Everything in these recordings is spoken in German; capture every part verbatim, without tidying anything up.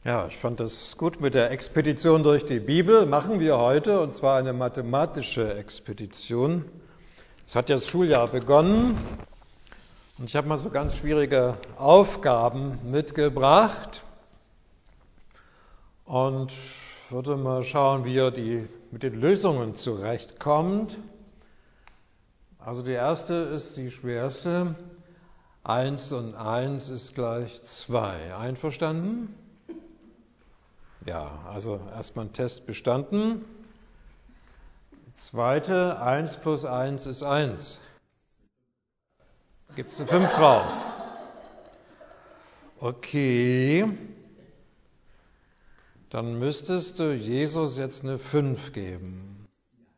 Ja, ich fand das gut mit der Expedition durch die Bibel. Machen wir heute, und zwar eine mathematische Expedition. Es hat ja das Schuljahr begonnen und ich habe mal so ganz schwierige Aufgaben mitgebracht und würde mal schauen, wie ihr die, mit den Lösungen zurechtkommt. Also die erste ist die schwerste. Eins und eins ist gleich zwei. Einverstanden? Ja, also erstmal einen Test bestanden. Zweite, eins plus eins ist eins. Gibt es eine fünf drauf? Okay. Dann müsstest du Jesus jetzt eine fünf geben.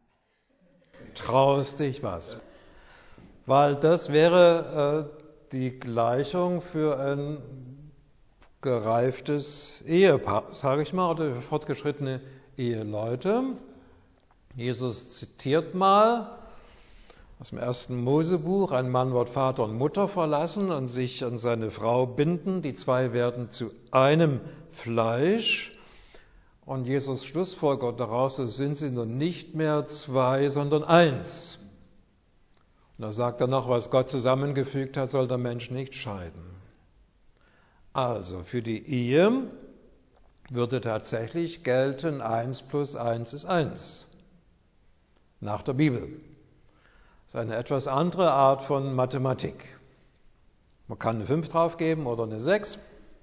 Traust dich was? Weil das wäre äh, die Gleichung für ein gereiftes Ehepaar, sage ich mal, oder für fortgeschrittene Eheleute. Jesus zitiert mal aus dem ersten Mosebuch: Ein Mann wird Vater und Mutter verlassen und sich an seine Frau binden. Die zwei werden zu einem Fleisch. Und Jesus schlussfolgert daraus, so sind sie nun nicht mehr zwei, sondern eins. Und da sagt er noch, was Gott zusammengefügt hat, soll der Mensch nicht scheiden. Also für die Ehe würde tatsächlich gelten, eins plus eins ist eins. Nach der Bibel. Das ist eine etwas andere Art von Mathematik. Man kann eine fünf draufgeben oder eine sechs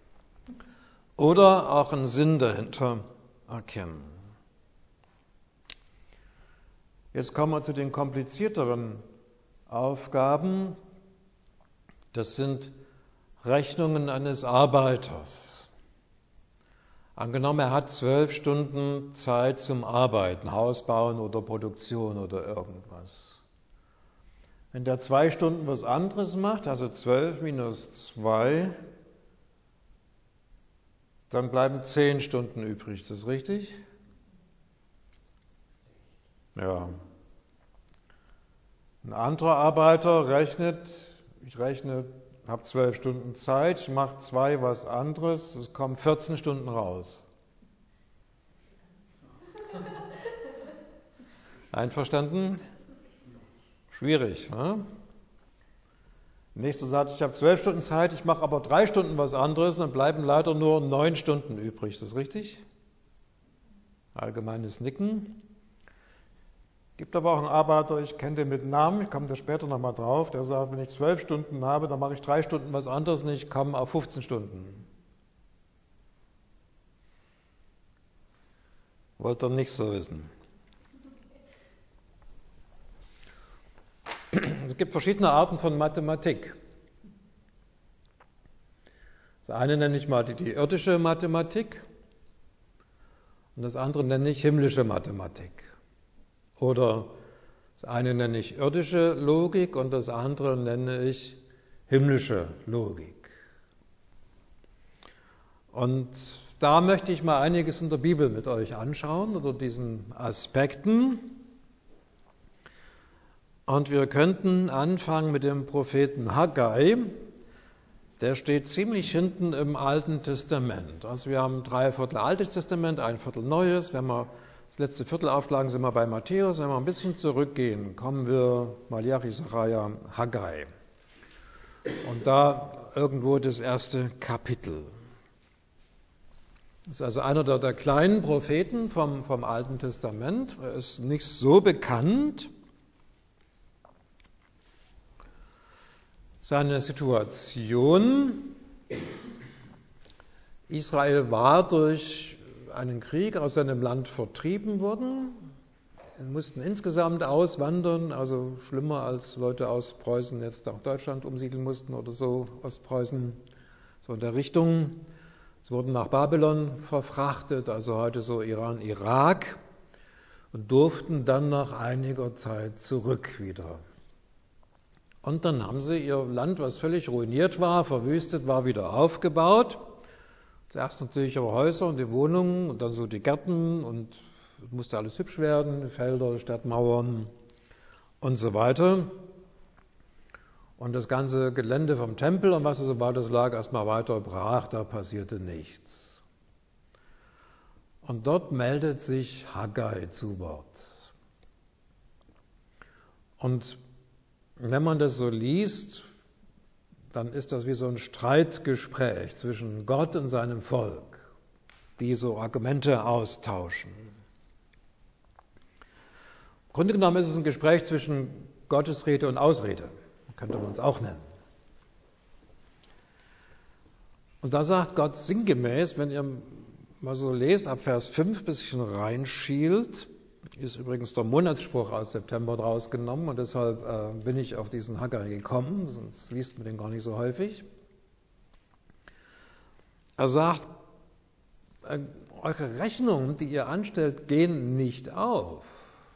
oder auch einen Sinn dahinter erkennen. Jetzt kommen wir zu den komplizierteren Aufgaben. Das sind Rechnungen eines Arbeiters. Angenommen, er hat zwölf Stunden Zeit zum Arbeiten, Haus bauen oder Produktion oder irgendwas. Wenn der zwei Stunden was anderes macht, also zwölf minus zwei, dann bleiben zehn Stunden übrig. Ist das richtig? Ja. Ein anderer Arbeiter rechnet, ich rechne, habe zwölf Stunden Zeit, ich mache zwei was anderes, es kommen vierzehn Stunden raus. Einverstanden? Schwierig, ne? Nächster sagt, ich habe zwölf Stunden Zeit, ich mache aber drei Stunden was anderes, dann bleiben leider nur neun Stunden übrig. Ist das richtig? Allgemeines Nicken. Gibt aber auch einen Arbeiter, ich kenne den mit Namen, ich komme da später nochmal drauf, der sagt, wenn ich zwölf Stunden habe, dann mache ich drei Stunden was anderes und ich komme auf fünfzehn Stunden. Wollt ihr nicht so wissen. Es gibt verschiedene Arten von Mathematik. Das eine nenne ich mal die, die irdische Mathematik und das andere nenne ich himmlische Mathematik. Oder das eine nenne ich irdische Logik und das andere nenne ich himmlische Logik. Und da möchte ich mal einiges in der Bibel mit euch anschauen, oder diesen Aspekten. Und wir könnten anfangen mit dem Propheten Haggai. Der steht ziemlich hinten im Alten Testament. Also wir haben drei Viertel Altes Testament, ein Viertel Neues. Wenn wir das letzte Viertel aufschlagen, sind wir bei Matthäus. Wenn wir ein bisschen zurückgehen, kommen wir Malachi, Sacharja, Haggai. Und da irgendwo das erste Kapitel. Das ist also einer der, der kleinen Propheten vom, vom Alten Testament. Er ist nicht so bekannt. Seine Situation: Israel war durch einen Krieg aus seinem Land vertrieben worden, mussten insgesamt auswandern, also schlimmer als Leute aus Preußen jetzt nach Deutschland umsiedeln mussten oder so, Ostpreußen, so in der Richtung. Sie wurden nach Babylon verfrachtet, also heute so Iran, Irak, und durften dann nach einiger Zeit zurück wieder. Und dann haben sie ihr Land, was völlig ruiniert war, verwüstet war, wieder aufgebaut. Zuerst natürlich ihre Häuser und die Wohnungen und dann so die Gärten und musste alles hübsch werden, Felder, Stadtmauern und so weiter. Und das ganze Gelände vom Tempel und was so war, das lag erstmal weiter brach, da passierte nichts. Und dort meldet sich Haggai zu Wort. Und wenn man das so liest, dann ist das wie so ein Streitgespräch zwischen Gott und seinem Volk, die so Argumente austauschen. Im Grunde genommen ist es ein Gespräch zwischen Gottesrede und Ausrede, könnte man es auch nennen. Und da sagt Gott sinngemäß, wenn ihr mal so lest, ab Vers fünf ein bisschen reinschielt, ist übrigens der Monatsspruch aus September draus genommen und deshalb äh, bin ich auf diesen Haggai gekommen, sonst liest man den gar nicht so häufig. Er sagt, äh, eure Rechnungen, die ihr anstellt, gehen nicht auf.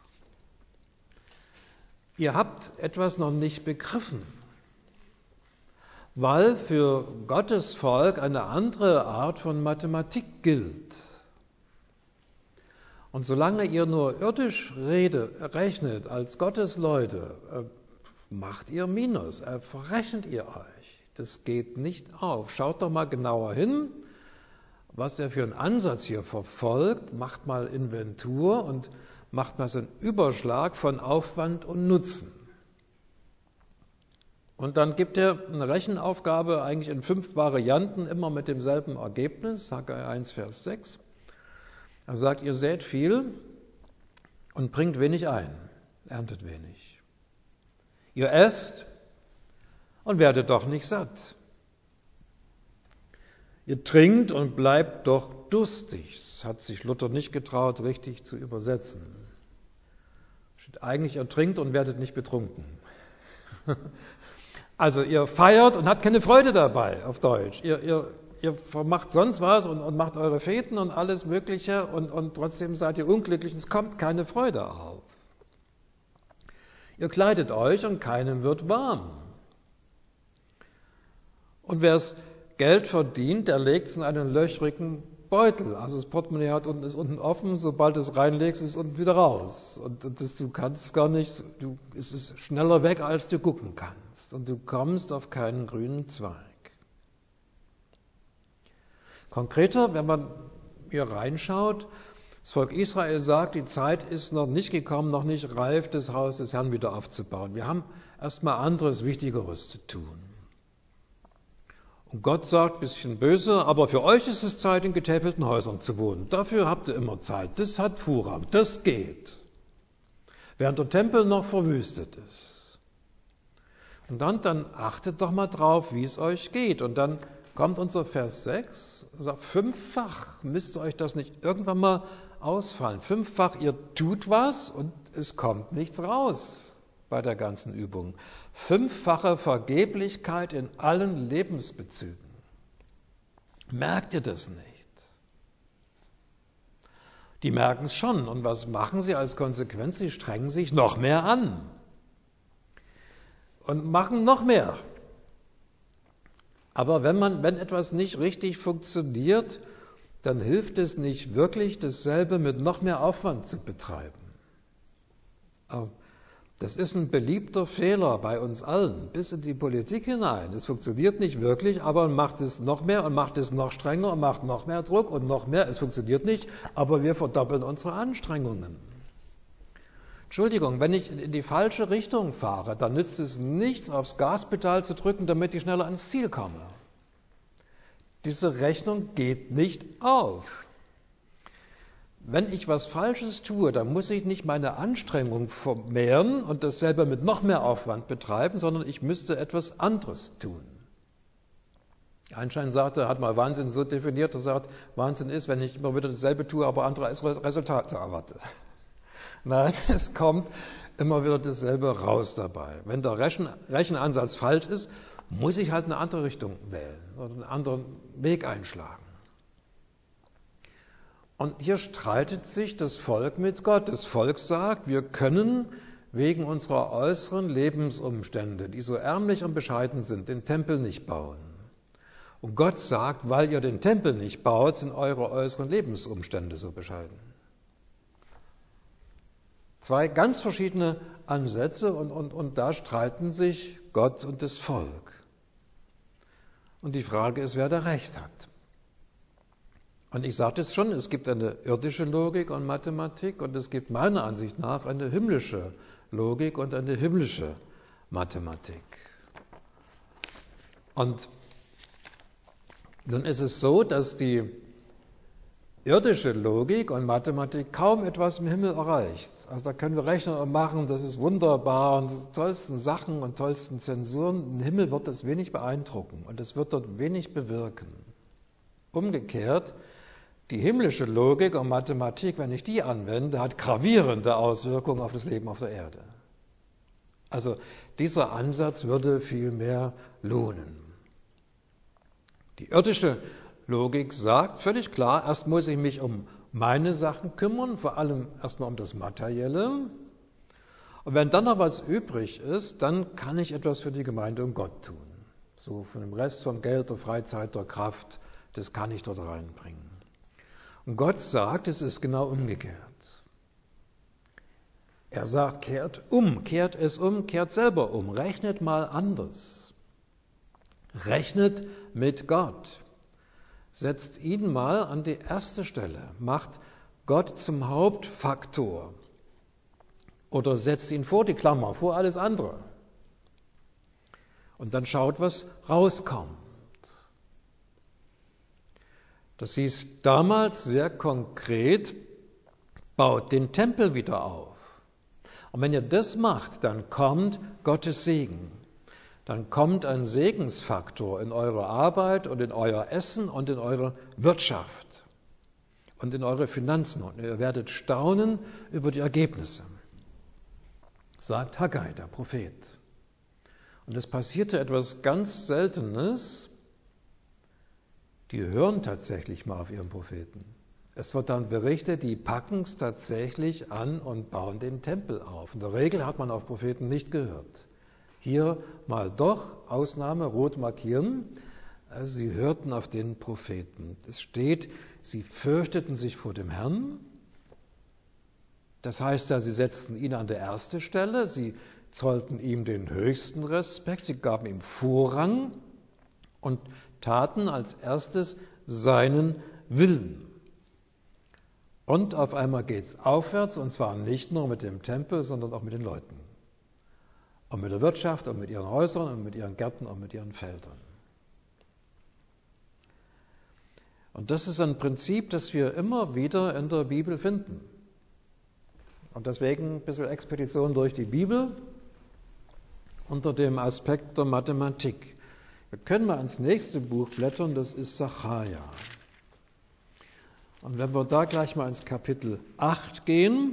Ihr habt etwas noch nicht begriffen, weil für Gottes Volk eine andere Art von Mathematik gilt. Und solange ihr nur irdisch rede, rechnet als Gottes Leute, äh, macht ihr Minus, äh, verrechnet ihr euch. Das geht nicht auf. Schaut doch mal genauer hin, was er für einen Ansatz hier verfolgt. Macht mal Inventur und macht mal so einen Überschlag von Aufwand und Nutzen. Und dann gibt er eine Rechenaufgabe eigentlich in fünf Varianten, immer mit demselben Ergebnis, Haggai eins, Vers sechs. Er sagt, ihr sät viel und bringt wenig ein, erntet wenig. Ihr esst und werdet doch nicht satt. Ihr trinkt und bleibt doch durstig. Das hat sich Luther nicht getraut, richtig zu übersetzen. Steht eigentlich, ihr trinkt und werdet nicht betrunken. Also ihr feiert und habt keine Freude dabei, auf Deutsch. Ihr, ihr, ihr macht sonst was und, und macht eure Feten und alles Mögliche und, und trotzdem seid ihr unglücklich und es kommt keine Freude auf. Ihr kleidet euch und keinem wird warm. Und wer es Geld verdient, der legt es in einen löchrigen Beutel. Also das Portemonnaie hat unten, ist unten offen, sobald du es reinlegst, ist es unten wieder raus. Und, und das, du kannst gar nicht, du, es ist schneller weg, als du gucken kannst. Und du kommst auf keinen grünen Zweig. Konkreter, wenn man hier reinschaut, das Volk Israel sagt, die Zeit ist noch nicht gekommen, noch nicht reif, das Haus des Herrn wieder aufzubauen. Wir haben erstmal anderes, Wichtigeres zu tun. Und Gott sagt, ein bisschen böse, aber für euch ist es Zeit, in getäfelten Häusern zu wohnen. Dafür habt ihr immer Zeit. Das hat Vorrang, das geht. Während der Tempel noch verwüstet ist. Und dann, dann achtet doch mal drauf, wie es euch geht. Und dann kommt unser Vers sechs, sagt, fünffach müsste euch das nicht irgendwann mal ausfallen. Fünffach, ihr tut was und es kommt nichts raus bei der ganzen Übung. Fünffache Vergeblichkeit in allen Lebensbezügen. Merkt ihr das nicht? Die merken es schon. Und was machen sie als Konsequenz? Sie strengen sich noch mehr an und machen noch mehr. Aber wenn man, wenn etwas nicht richtig funktioniert, dann hilft es nicht wirklich, dasselbe mit noch mehr Aufwand zu betreiben. Das ist ein beliebter Fehler bei uns allen, bis in die Politik hinein. Es funktioniert nicht wirklich, aber man macht es noch mehr und macht es noch strenger und macht noch mehr Druck und noch mehr. Es funktioniert nicht, aber wir verdoppeln unsere Anstrengungen. Entschuldigung, wenn ich in die falsche Richtung fahre, dann nützt es nichts, aufs Gaspedal zu drücken, damit ich schneller ans Ziel komme. Diese Rechnung geht nicht auf. Wenn ich was Falsches tue, dann muss ich nicht meine Anstrengung vermehren und dasselbe mit noch mehr Aufwand betreiben, sondern ich müsste etwas anderes tun. Einstein sagte, hat mal Wahnsinn so definiert, er sagt, Wahnsinn ist, wenn ich immer wieder dasselbe tue, aber andere Resultate erwarte. Nein, es kommt immer wieder dasselbe raus dabei. Wenn der Rechen, Rechenansatz falsch ist, muss ich halt eine andere Richtung wählen oder einen anderen Weg einschlagen. Und hier streitet sich das Volk mit Gott. Das Volk sagt, wir können wegen unserer äußeren Lebensumstände, die so ärmlich und bescheiden sind, den Tempel nicht bauen. Und Gott sagt, weil ihr den Tempel nicht baut, sind eure äußeren Lebensumstände so bescheiden. Zwei ganz verschiedene Ansätze und, und, und da streiten sich Gott und das Volk. Und die Frage ist, wer da Recht hat. Und ich sagte es schon, es gibt eine irdische Logik und Mathematik und es gibt meiner Ansicht nach eine himmlische Logik und eine himmlische Mathematik. Und nun ist es so, dass die irdische Logik und Mathematik kaum etwas im Himmel erreicht. Also da können wir rechnen und machen, das ist wunderbar und die tollsten Sachen und tollsten Zensuren. Im Himmel wird das wenig beeindrucken und es wird dort wenig bewirken. Umgekehrt, die himmlische Logik und Mathematik, wenn ich die anwende, hat gravierende Auswirkungen auf das Leben auf der Erde. Also dieser Ansatz würde viel mehr lohnen. Die irdische Logik sagt völlig klar, erst muss ich mich um meine Sachen kümmern, vor allem erstmal um das Materielle. Und wenn dann noch was übrig ist, dann kann ich etwas für die Gemeinde und Gott tun. So von dem Rest von Geld, der Freizeit, der Kraft, das kann ich dort reinbringen. Und Gott sagt, es ist genau umgekehrt. Er sagt, kehrt um, kehrt es um, kehrt selber um, rechnet mal anders. Rechnet mit Gott. Setzt ihn mal an die erste Stelle, macht Gott zum Hauptfaktor oder setzt ihn vor die Klammer, vor alles andere. Und dann schaut, was rauskommt. Das hieß damals sehr konkret, baut den Tempel wieder auf. Und wenn ihr das macht, dann kommt Gottes Segen. Dann kommt ein Segensfaktor in eure Arbeit und in euer Essen und in eure Wirtschaft und in eure Finanzen. Und ihr werdet staunen über die Ergebnisse, sagt Haggai, der Prophet. Und es passierte etwas ganz Seltenes. Die hören tatsächlich mal auf ihren Propheten. Es wird dann berichtet, die packen es tatsächlich an und bauen den Tempel auf. In der Regel hat man auf Propheten nicht gehört. Hier mal doch, Ausnahme, rot markieren, sie hörten auf den Propheten. Es steht, sie fürchteten sich vor dem Herrn. Das heißt ja, sie setzten ihn an der erste Stelle, sie zollten ihm den höchsten Respekt, sie gaben ihm Vorrang und taten als erstes seinen Willen. Und auf einmal geht es aufwärts, und zwar nicht nur mit dem Tempel, sondern auch mit den Leuten. Und mit der Wirtschaft und mit ihren Häusern und mit ihren Gärten und mit ihren Feldern. Und das ist ein Prinzip, das wir immer wieder in der Bibel finden. Und deswegen ein bisschen Expedition durch die Bibel unter dem Aspekt der Mathematik. Wir können mal ins nächste Buch blättern, das ist Sacharja. Und wenn wir da gleich mal ins Kapitel acht gehen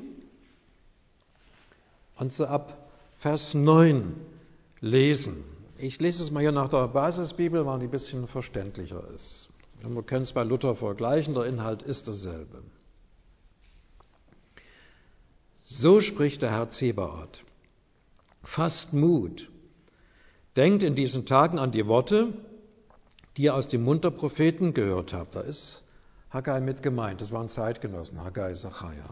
und so ab Vers neun lesen. Ich lese es mal hier nach der Basisbibel, weil die ein bisschen verständlicher ist. Und wir können es bei Luther vergleichen, der Inhalt ist derselbe. So spricht der Herr Zebaoth. Fasst Mut. Denkt in diesen Tagen an die Worte, die ihr aus dem Mund der Propheten gehört habt. Da ist Haggai mit gemeint, das waren Zeitgenossen, Haggai, Sacharja.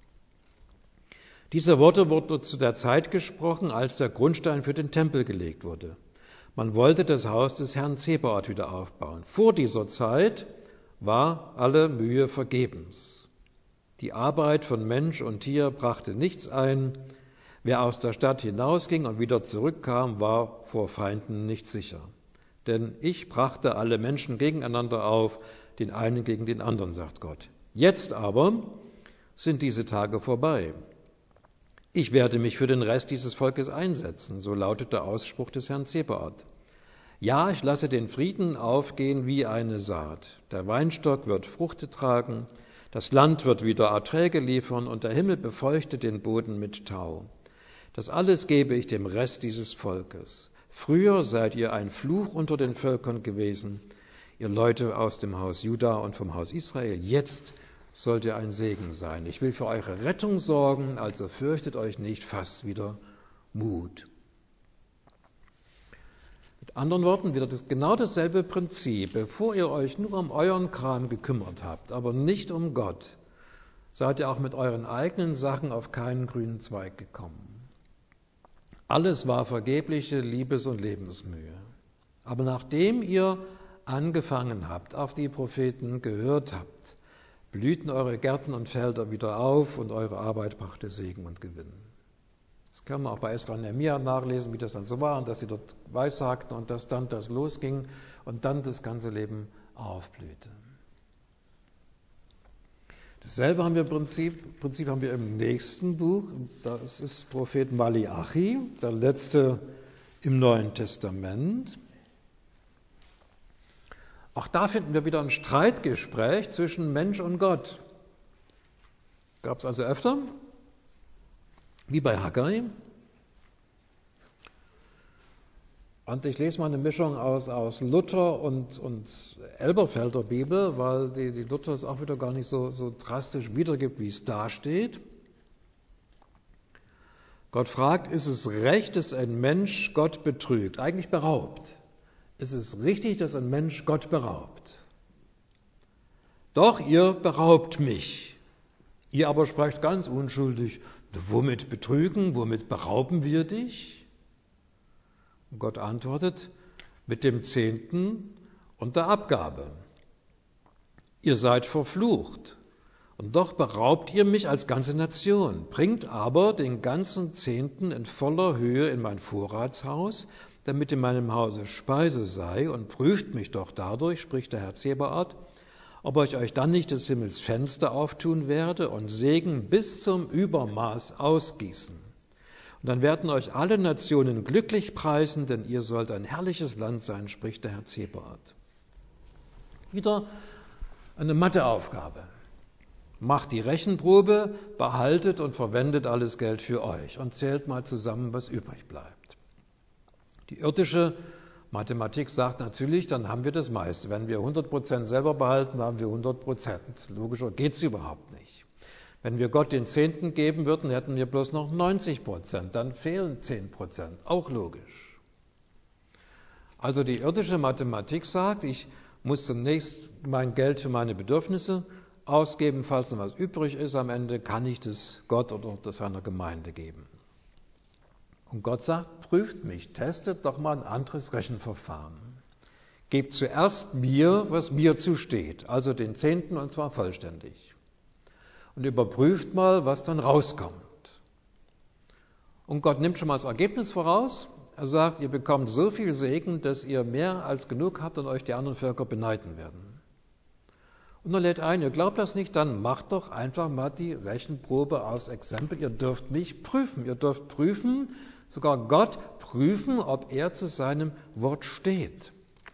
Diese Worte wurden zu der Zeit gesprochen, als der Grundstein für den Tempel gelegt wurde. Man wollte das Haus des Herrn Zebaoth wieder aufbauen. Vor dieser Zeit war alle Mühe vergebens. Die Arbeit von Mensch und Tier brachte nichts ein. Wer aus der Stadt hinausging und wieder zurückkam, war vor Feinden nicht sicher. Denn ich brachte alle Menschen gegeneinander auf, den einen gegen den anderen, sagt Gott. Jetzt aber sind diese Tage vorbei. Ich werde mich für den Rest dieses Volkes einsetzen, so lautet der Ausspruch des Herrn Zebaoth. Ja, ich lasse den Frieden aufgehen wie eine Saat. Der Weinstock wird Früchte tragen, das Land wird wieder Erträge liefern und der Himmel befeuchtet den Boden mit Tau. Das alles gebe ich dem Rest dieses Volkes. Früher seid ihr ein Fluch unter den Völkern gewesen, ihr Leute aus dem Haus Juda und vom Haus Israel. Jetzt sollt ihr ein Segen sein. Ich will für eure Rettung sorgen, also fürchtet euch nicht, fasst wieder Mut. Mit anderen Worten, wieder das, genau dasselbe Prinzip. Bevor ihr euch nur um euren Kram gekümmert habt, aber nicht um Gott, seid ihr auch mit euren eigenen Sachen auf keinen grünen Zweig gekommen. Alles war vergebliche Liebes- und Lebensmühe. Aber nachdem ihr angefangen habt, auf die Propheten gehört habt, blühten eure Gärten und Felder wieder auf und eure Arbeit brachte Segen und Gewinn. Das kann man auch bei Esra und Nehemia nachlesen, wie das dann so war und dass sie dort weissagten und dass dann das losging und dann das ganze Leben aufblühte. Dasselbe haben wir im Prinzip, Prinzip haben wir im nächsten Buch, das ist Prophet Maleachi, der letzte im Neuen Testament. Auch da finden wir wieder ein Streitgespräch zwischen Mensch und Gott. Gab es also öfter, wie bei Haggai. Und ich lese mal eine Mischung aus, aus Luther und, und Elberfelder Bibel, weil die, die Luther es auch wieder gar nicht so, so drastisch wiedergibt, wie es da steht. Gott fragt, ist es recht, dass ein Mensch Gott betrügt, eigentlich beraubt? Ist es richtig, dass ein Mensch Gott beraubt? Doch ihr beraubt mich. Ihr aber sprecht ganz unschuldig, womit betrügen, womit berauben wir dich? Und Gott antwortet, mit dem Zehnten und der Abgabe. Ihr seid verflucht, und doch beraubt ihr mich als ganze Nation, bringt aber den ganzen Zehnten in voller Höhe in mein Vorratshaus, damit in meinem Hause Speise sei, und prüft mich doch dadurch, spricht der Herr Zebaoth, ob ich euch dann nicht des Himmels Fenster auftun werde und Segen bis zum Übermaß ausgießen. Und dann werden euch alle Nationen glücklich preisen, denn ihr sollt ein herrliches Land sein, spricht der Herr Zebaoth. Wieder eine Matheaufgabe. Macht die Rechenprobe, behaltet und verwendet alles Geld für euch und zählt mal zusammen, was übrig bleibt. Die irdische Mathematik sagt natürlich, dann haben wir das meiste. Wenn wir hundert Prozent selber behalten, haben wir hundert Prozent. Logischer geht es überhaupt nicht. Wenn wir Gott den Zehnten geben würden, hätten wir bloß noch neunzig Prozent. Dann fehlen zehn Prozent. Auch logisch. Also die irdische Mathematik sagt, ich muss zunächst mein Geld für meine Bedürfnisse ausgeben, falls noch was übrig ist. Am Ende kann ich das Gott oder das seiner Gemeinde geben. Und Gott sagt, prüft mich, testet doch mal ein anderes Rechenverfahren. Gebt zuerst mir, was mir zusteht, also den Zehnten und zwar vollständig. Und überprüft mal, was dann rauskommt. Und Gott nimmt schon mal das Ergebnis voraus. Er sagt, ihr bekommt so viel Segen, dass ihr mehr als genug habt und euch die anderen Völker beneiden werden. Und er lädt ein, ihr glaubt das nicht, dann macht doch einfach mal die Rechenprobe aufs Exempel. Ihr dürft mich prüfen, ihr dürft prüfen, sogar Gott prüfen, ob er zu seinem Wort steht.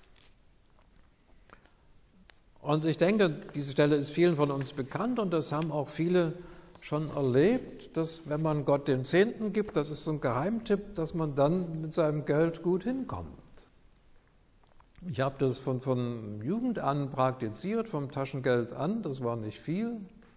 Und ich denke, diese Stelle ist vielen von uns bekannt und das haben auch viele schon erlebt, dass wenn man Gott den Zehnten gibt, das ist so ein Geheimtipp, dass man dann mit seinem Geld gut hinkommt. Ich habe das von, von Jugend an praktiziert, vom Taschengeld an, das war nicht viel.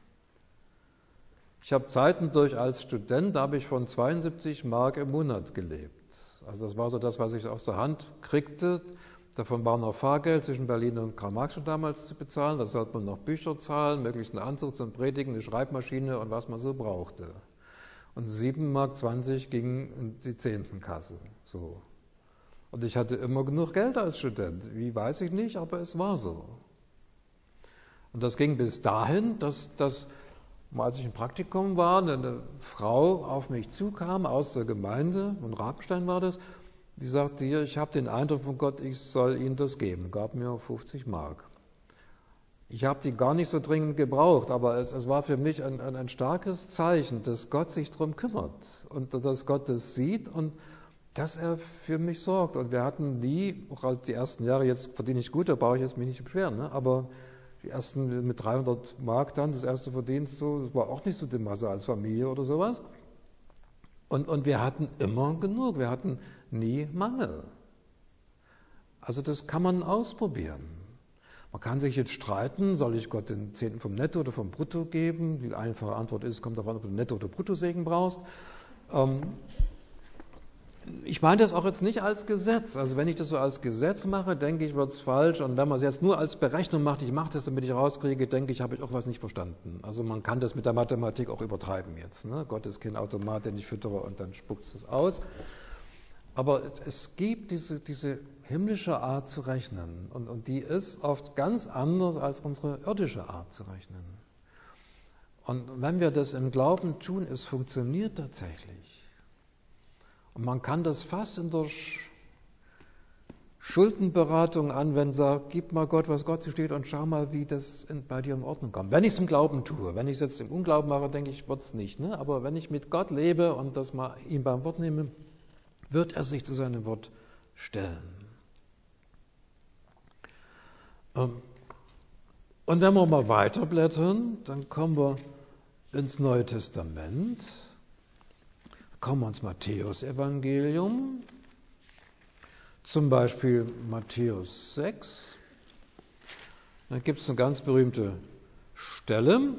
Ich habe Zeiten durch als Student, da habe ich von zweiundsiebzig Mark im Monat gelebt. Also das war so das, was ich aus der Hand kriegte. Davon war noch Fahrgeld zwischen Berlin und Karl-Marx schon damals zu bezahlen. Da sollte man noch Bücher zahlen, möglichst einen Anzug zum Predigen, eine Schreibmaschine und was man so brauchte. Und sieben Mark zwanzig ging in die Zehntenkasse. So. Und ich hatte immer genug Geld als Student. Wie, weiß ich nicht, aber es war so. Und das ging bis dahin, dass, dass als ich im Praktikum war, eine Frau auf mich zukam aus der Gemeinde, von Rabenstein war das, die sagte, hier, ich habe den Eindruck von Gott, ich soll Ihnen das geben, gab mir fünfzig Mark. Ich habe die gar nicht so dringend gebraucht, aber es, es war für mich ein, ein, ein starkes Zeichen, dass Gott sich darum kümmert und dass Gott das sieht und dass er für mich sorgt. Und wir hatten nie, auch halt die ersten Jahre, jetzt verdiene ich gut, da brauche ich jetzt mich nicht beschweren, ne? Aber die ersten mit dreihundert Mark dann, das erste Verdienst, so, das war auch nicht so die Masse als Familie oder sowas. Und, und wir hatten immer genug, wir hatten nie Mangel. Also das kann man ausprobieren. Man kann sich jetzt streiten, soll ich Gott den Zehnten vom Netto oder vom Brutto geben? Die einfache Antwort ist, es kommt darauf an, ob du Netto- oder Bruttosegen brauchst. Ähm, Ich meine das auch jetzt nicht als Gesetz. Also wenn ich das so als Gesetz mache, denke ich, wird es falsch. Und wenn man es jetzt nur als Berechnung macht, ich mache das, damit ich rauskriege, denke ich, habe ich auch was nicht verstanden. Also man kann das mit der Mathematik auch übertreiben jetzt. Ne? Gott ist kein Automat, den ich füttere und dann spuckt es aus. Aber es, es gibt diese, diese himmlische Art zu rechnen. Und, und die ist oft ganz anders als unsere irdische Art zu rechnen. Und wenn wir das im Glauben tun, es funktioniert tatsächlich. Und man kann das fast in der Schuldenberatung anwenden, sagt, gib mal Gott, was Gott steht und schau mal, wie das in, bei dir in Ordnung kommt. Wenn ich es im Glauben tue, wenn ich es jetzt im Unglauben mache, denke ich, wird es nicht. Ne? Aber wenn ich mit Gott lebe und das mal ihm beim Wort nehme, wird er sich zu seinem Wort stellen. Und wenn wir mal weiterblättern, dann kommen wir ins Neue Testament, kommen wir ins Matthäus-Evangelium, zum Beispiel Matthäus sechs. Da gibt es eine ganz berühmte Stelle.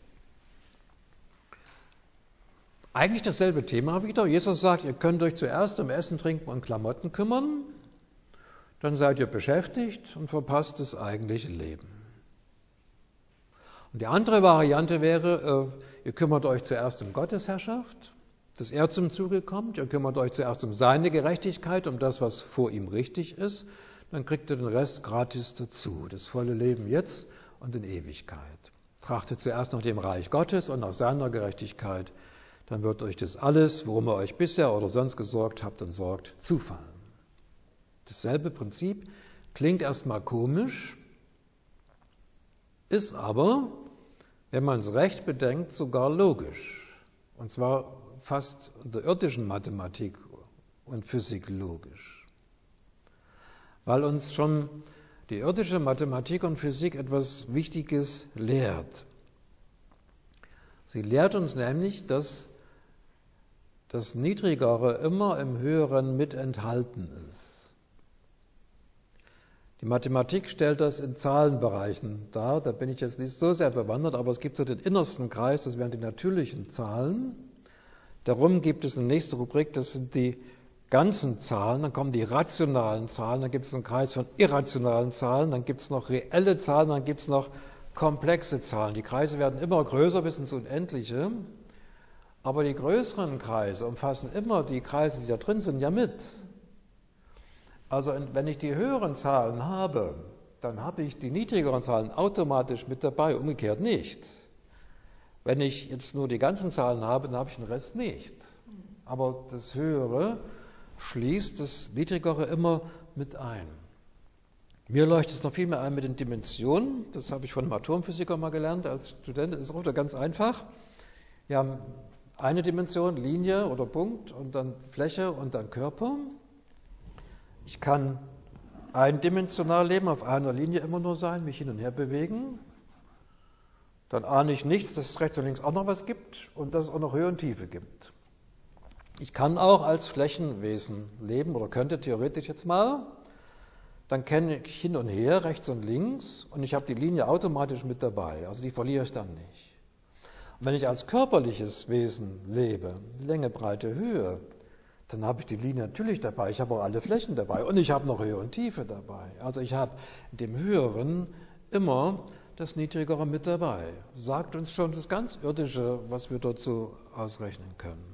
Eigentlich dasselbe Thema wieder. Jesus sagt, ihr könnt euch zuerst um Essen, Trinken und Klamotten kümmern, dann seid ihr beschäftigt und verpasst das eigentliche Leben. Und die andere Variante wäre, ihr kümmert euch zuerst um Gottes Herrschaft, dass er zum Zuge kommt, ihr kümmert euch zuerst um seine Gerechtigkeit, um das, was vor ihm richtig ist, dann kriegt ihr den Rest gratis dazu, das volle Leben jetzt und in Ewigkeit. Trachtet zuerst nach dem Reich Gottes und nach seiner Gerechtigkeit, dann wird euch das alles, worum ihr euch bisher oder sonst gesorgt habt und sorgt, zufallen. Dasselbe Prinzip klingt erstmal komisch, ist aber, wenn man es recht bedenkt, sogar logisch. Und zwar fast in der irdischen Mathematik und Physik logisch. Weil uns schon die irdische Mathematik und Physik etwas Wichtiges lehrt. Sie lehrt uns nämlich, dass das Niedrigere immer im Höheren mit enthalten ist. Die Mathematik stellt das in Zahlenbereichen dar, da bin ich jetzt nicht so sehr bewandert, aber es gibt so den innersten Kreis, das wären die natürlichen Zahlen. Darum gibt es eine nächste Rubrik, das sind die ganzen Zahlen, dann kommen die rationalen Zahlen, dann gibt es einen Kreis von irrationalen Zahlen, dann gibt es noch reelle Zahlen, dann gibt es noch komplexe Zahlen. Die Kreise werden immer größer bis ins Unendliche, aber die größeren Kreise umfassen immer die Kreise, die da drin sind, ja mit. Also wenn ich die höheren Zahlen habe, dann habe ich die niedrigeren Zahlen automatisch mit dabei, umgekehrt nicht. Wenn ich jetzt nur die ganzen Zahlen habe, dann habe ich den Rest nicht. Aber das Höhere schließt das Niedrigere immer mit ein. Mir leuchtet es noch viel mehr ein mit den Dimensionen. Das habe ich von einem Atomphysiker mal gelernt als Student. Das ist auch ganz einfach. Wir haben eine Dimension, Linie oder Punkt und dann Fläche und dann Körper. Ich kann eindimensional leben, auf einer Linie immer nur sein, mich hin und her bewegen. Dann ahne ich nichts, dass es rechts und links auch noch was gibt und dass es auch noch Höhe und Tiefe gibt. Ich kann auch als Flächenwesen leben oder könnte theoretisch jetzt mal. Dann kenne ich hin und her, rechts und links und ich habe die Linie automatisch mit dabei, also die verliere ich dann nicht. Und wenn ich als körperliches Wesen lebe, Länge, Breite, Höhe, dann habe ich die Linie natürlich dabei, ich habe auch alle Flächen dabei und ich habe noch Höhe und Tiefe dabei. Also ich habe in dem Höheren immer das Niedrigere mit dabei. Sagt uns schon das ganz Irdische, was wir dazu ausrechnen können.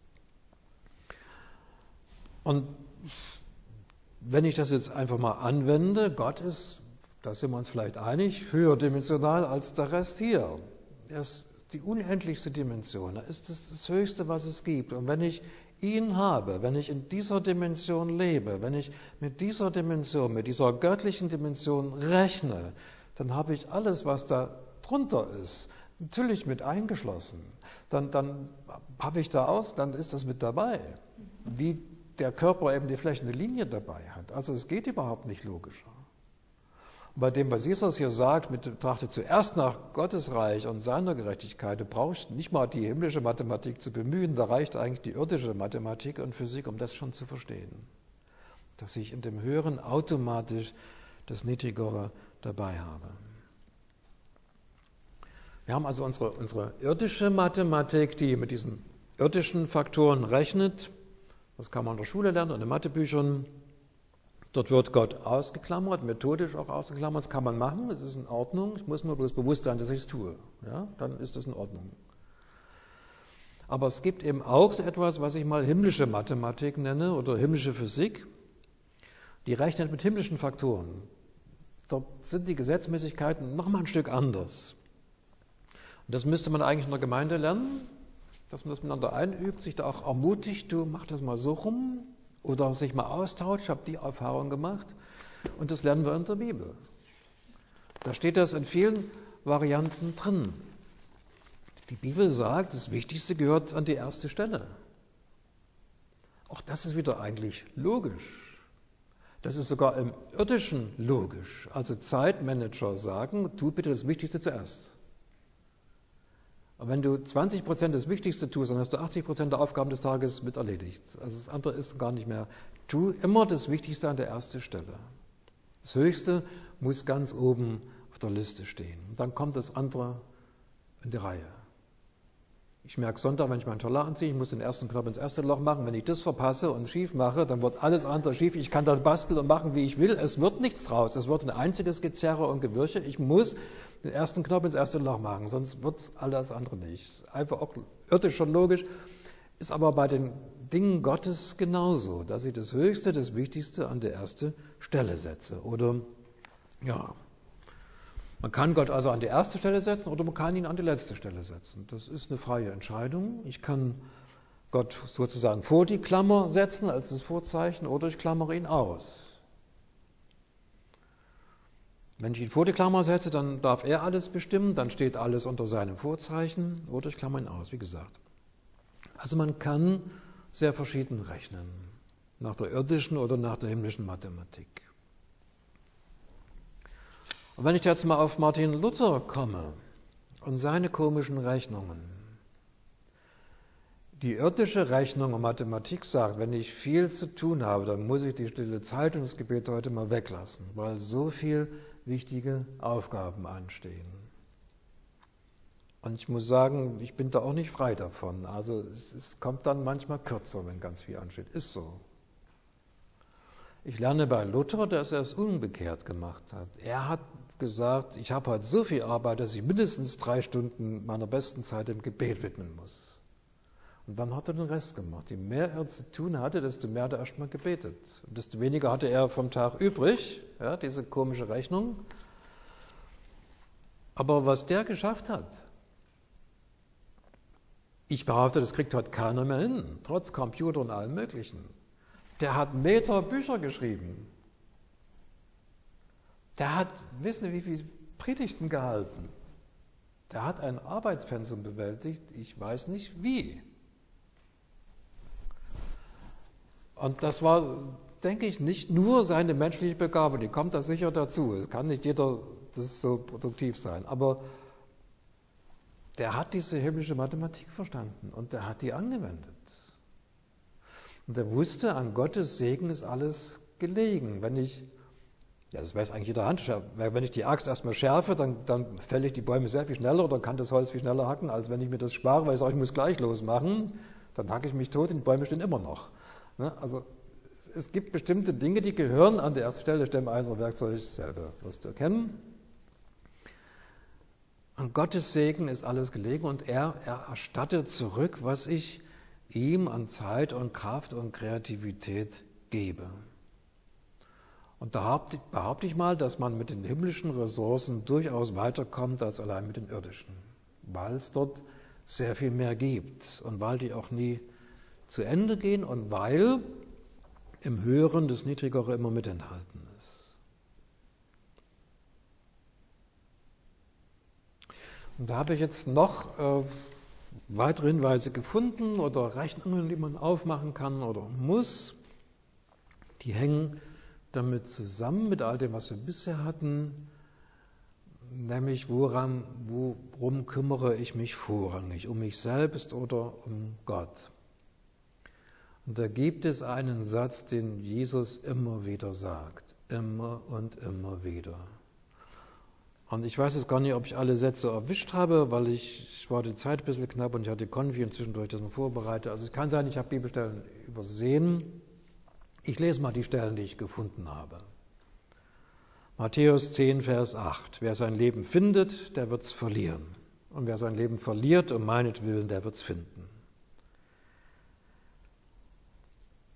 Und wenn ich das jetzt einfach mal anwende, Gott ist, da sind wir uns vielleicht einig, höherdimensional als der Rest hier. Er ist die unendlichste Dimension, er ist das, das Höchste, was es gibt. Und wenn ich ihn habe, wenn ich in dieser Dimension lebe, wenn ich mit dieser Dimension, mit dieser göttlichen Dimension rechne, dann habe ich alles, was da drunter ist, natürlich mit eingeschlossen. Dann, dann habe ich da aus, dann ist das mit dabei. Wie der Körper eben die flächende Linie dabei hat. Also es geht überhaupt nicht logischer. Und bei dem, was Jesus hier sagt, mit betrachtet zuerst nach Gottes Reich und seiner Gerechtigkeit, du brauchst nicht mal die himmlische Mathematik zu bemühen, da reicht eigentlich die irdische Mathematik und Physik, um das schon zu verstehen. Dass ich in dem Höheren automatisch das Niedrigere dabei habe. Wir haben also unsere, unsere irdische Mathematik, die mit diesen irdischen Faktoren rechnet. Das kann man in der Schule lernen, in den Mathebüchern. Dort wird Gott ausgeklammert, methodisch auch ausgeklammert. Das kann man machen, das ist in Ordnung. Ich muss mir bloß bewusst sein, dass ich es tue. Ja, dann ist das in Ordnung. Aber es gibt eben auch so etwas, was ich mal himmlische Mathematik nenne oder himmlische Physik. die rechnet mit himmlischen Faktoren. Dort sind die Gesetzmäßigkeiten noch mal ein Stück anders. Und das müsste man eigentlich in der Gemeinde lernen, dass man das miteinander einübt, sich da auch ermutigt, du mach das mal so rum oder sich mal austauscht, ich habe die Erfahrung gemacht und das lernen wir in der Bibel. Da steht das in vielen Varianten drin. Die Bibel sagt, das Wichtigste gehört an die erste Stelle. Auch das ist wieder eigentlich logisch. Das ist sogar im Irdischen logisch. Also Zeitmanager sagen, tu bitte das Wichtigste zuerst. Und wenn du zwanzig Prozent das Wichtigste tust, dann hast du achtzig Prozent der Aufgaben des Tages mit erledigt. Also das andere ist gar nicht mehr. Tu immer das Wichtigste an der ersten Stelle. Das Höchste muss ganz oben auf der Liste stehen. Und dann kommt das andere in die Reihe. Ich merke Sonntag, wenn ich meinen Talar anziehe, ich muss den ersten Knopf ins erste Loch machen. Wenn ich das verpasse und schief mache, dann wird alles andere schief. Ich kann da basteln und machen, wie ich will. Es wird nichts draus. Es wird ein einziges Gezerre und Gewürche. Ich muss den ersten Knopf ins erste Loch machen, sonst wird es alles andere nicht. Einfach auch irdisch schon logisch, ist aber bei den Dingen Gottes genauso, dass ich das Höchste, das Wichtigste an die erste Stelle setze. Oder, ja, man kann Gott also an die erste Stelle setzen oder man kann ihn an die letzte Stelle setzen. Das ist eine freie Entscheidung. Ich kann Gott sozusagen vor die Klammer setzen als das Vorzeichen oder ich klammere ihn aus. Wenn ich ihn vor die Klammer setze, dann darf er alles bestimmen, dann steht alles unter seinem Vorzeichen oder ich klammere ihn aus, wie gesagt. Also man kann sehr verschieden rechnen, nach der irdischen oder nach der himmlischen Mathematik. Und wenn ich jetzt mal auf Martin Luther komme und seine komischen Rechnungen. Die irdische Rechnung und Mathematik sagt, wenn ich viel zu tun habe, dann muss ich die stille Zeit und das Gebet heute mal weglassen, weil so viel wichtige Aufgaben anstehen. Und ich muss sagen, ich bin da auch nicht frei davon. Also es, es kommt dann manchmal kürzer, wenn ganz viel ansteht. Ist so. Ich lerne bei Luther, dass er es umgekehrt gemacht hat. Er hat gesagt, ich habe heute so viel Arbeit, dass ich mindestens drei Stunden meiner besten Zeit dem Gebet widmen muss. Und dann hat er den Rest gemacht. Je mehr er zu tun hatte, desto mehr hat er erstmal gebetet. Und desto weniger hatte er vom Tag übrig, ja, diese komische Rechnung. Aber was der geschafft hat, ich behaupte, das kriegt heute keiner mehr hin, trotz Computer und allem Möglichen. Der hat Meter Bücher geschrieben. Der hat, wissen Sie, wie viele Predigten gehalten. Der hat ein Arbeitspensum bewältigt, ich weiß nicht wie. Und das war, denke ich, nicht nur seine menschliche Begabung, die kommt da sicher dazu. Es kann nicht jeder das so produktiv sein, aber der hat diese himmlische Mathematik verstanden und der hat die angewendet. Und er wusste, an Gottes Segen ist alles gelegen. Wenn ich, ja, das weiß eigentlich jeder Handwerker, wenn ich die Axt erstmal schärfe, dann, dann fälle ich die Bäume sehr viel schneller oder kann das Holz viel schneller hacken, als wenn ich mir das spare, weil ich sage, ich muss gleich losmachen, dann hacke ich mich tot und die Bäume stehen immer noch. Also es gibt bestimmte Dinge, die gehören an der ersten Stelle, Stemmeisen, Werkzeug, selber wirst du erkennen. An Gottes Segen ist alles gelegen und er, er erstattet zurück, was ich ihm an Zeit und Kraft und Kreativität gebe. Und da behaupte ich mal, dass man mit den himmlischen Ressourcen durchaus weiterkommt als allein mit den irdischen, weil es dort sehr viel mehr gibt und weil die auch nie zu Ende gehen und weil im Höheren das Niedrigere immer mit enthalten ist. Und da habe ich jetzt noch äh, weitere Hinweise gefunden oder Rechnungen, die man aufmachen kann oder muss. Die hängen damit zusammen mit all dem, was wir bisher hatten, nämlich woran, worum kümmere ich mich vorrangig, um mich selbst oder um Gott. Und da gibt es einen Satz, den Jesus immer wieder sagt, immer und immer wieder. Und ich weiß jetzt gar nicht, ob ich alle Sätze erwischt habe, weil ich, ich war die Zeit ein bisschen knapp und ich hatte Konfi und zwischendurch das noch vorbereitet. Also es kann sein, ich habe Bibelstellen übersehen. Ich lese mal die Stellen, die ich gefunden habe. Matthäus zehn, Vers acht. Wer sein Leben findet, der wird es verlieren. Und wer sein Leben verliert, um meinetwillen, der wird es finden.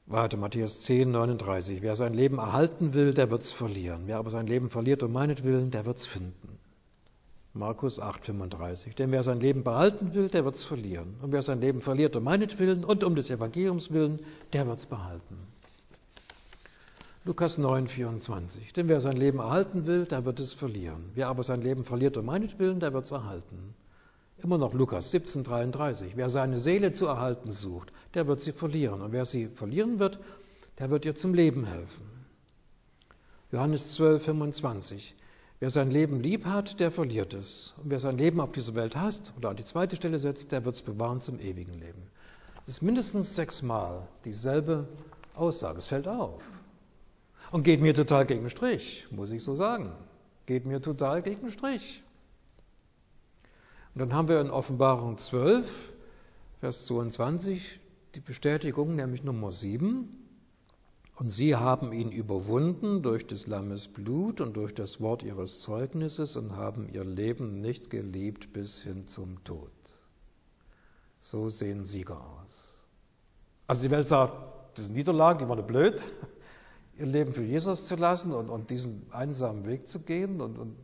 Weiter, Matthäus zehn, neununddreißig. Wer sein Leben erhalten will, der wird es verlieren. Wer aber sein Leben verliert um meinetwillen, der wird es finden. Markus acht, fünfunddreißig. Denn wer sein Leben behalten will, der wird es verlieren. Und wer sein Leben verliert um meinetwillen und um des Evangeliums willen, der wird es behalten. Lukas neun, vierundzwanzig. Denn wer sein Leben erhalten will, der wird es verlieren. Wer aber sein Leben verliert um meinetwillen, der wird es erhalten. Immer noch Lukas siebzehn, dreiunddreißig. Wer seine Seele zu erhalten sucht, der wird sie verlieren. Und wer sie verlieren wird, der wird ihr zum Leben helfen. Johannes zwölf, fünfundzwanzig. Wer sein Leben lieb hat, der verliert es. Und wer sein Leben auf dieser Welt hasst oder an die zweite Stelle setzt, der wird es bewahren zum ewigen Leben. Das ist mindestens sechsmal dieselbe Aussage. Es fällt auf. Und geht mir total gegen den Strich, muss ich so sagen. Geht mir total gegen den Strich. Und dann haben wir in Offenbarung zwölf, Vers zweiundzwanzig, die Bestätigung, nämlich Nummer sieben. Und sie haben ihn überwunden durch des Lammes Blut und durch das Wort ihres Zeugnisses und haben ihr Leben nicht geliebt bis hin zum Tod. So sehen Sieger aus. Also die Welt sagt, das ist Niederlage, die waren blöd, ihr Leben für Jesus zu lassen und, und diesen einsamen Weg zu gehen. Und, und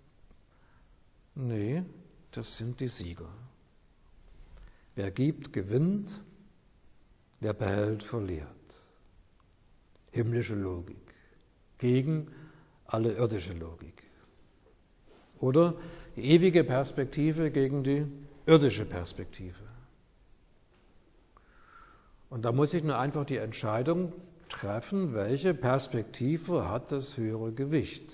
nee, das sind die Sieger. Wer gibt, gewinnt. Wer behält, verliert. Himmlische Logik gegen alle irdische Logik. Oder die ewige Perspektive gegen die irdische Perspektive. Und da muss ich nur einfach die Entscheidung treffen, welche Perspektive hat das höhere Gewicht.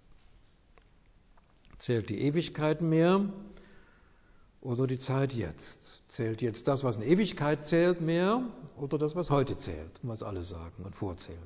Zählt die Ewigkeit mehr oder die Zeit jetzt? Zählt jetzt das, was in Ewigkeit zählt, mehr oder das, was heute zählt, was alle sagen und vorzählen?